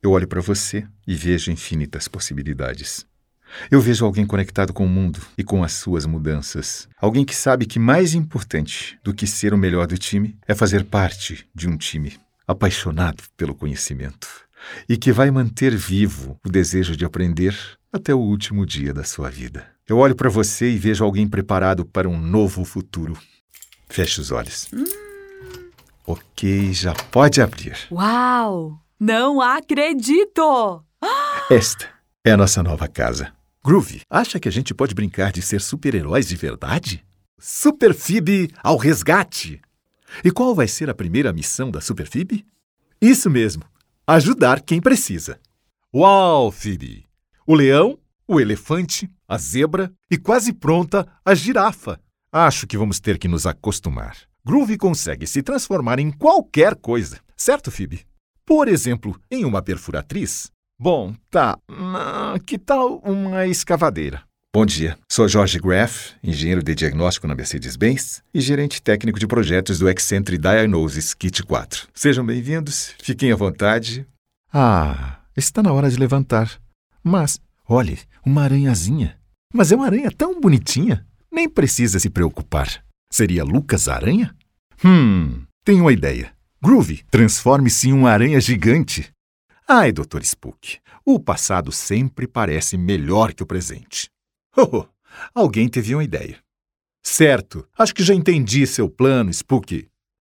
Eu olho para você e vejo infinitas possibilidades. Eu vejo alguém conectado com o mundo e com as suas mudanças. Alguém que sabe que mais importante do que ser o melhor do time é fazer parte de um time apaixonado pelo conhecimento e que vai manter vivo o desejo de aprender até o último dia da sua vida. Eu olho para você e vejo alguém preparado para um novo futuro. Feche os olhos. Ok, já pode abrir. Uau! Não acredito! Esta é a nossa nova casa. Groovy, acha que a gente pode brincar de ser super-heróis de verdade? Super Phoebe ao resgate! E qual vai ser a primeira missão da Super Phoebe? Isso mesmo, ajudar quem precisa. Uau, Phoebe! O leão, o elefante, a zebra e quase pronta a girafa. Acho que vamos ter que nos acostumar. Groovy consegue se transformar em qualquer coisa, certo, Phoebe? Por exemplo, em uma perfuratriz. Bom, tá. Que tal uma escavadeira? Bom dia. Sou Jorge Graff, engenheiro de diagnóstico na Mercedes-Benz e gerente técnico de projetos do Excentric Diagnosis Kit 4. Sejam bem-vindos, fiquem à vontade. Está na hora de levantar. Mas, olhe, uma aranhazinha. Mas é uma aranha tão bonitinha. Nem precisa se preocupar. Seria Lucas Aranha? Tenho uma ideia. Groovy, transforme-se em uma aranha gigante. Ai, Dr. Spook, o passado sempre parece melhor que o presente. Alguém teve uma ideia. Certo, acho que já entendi seu plano, Spook.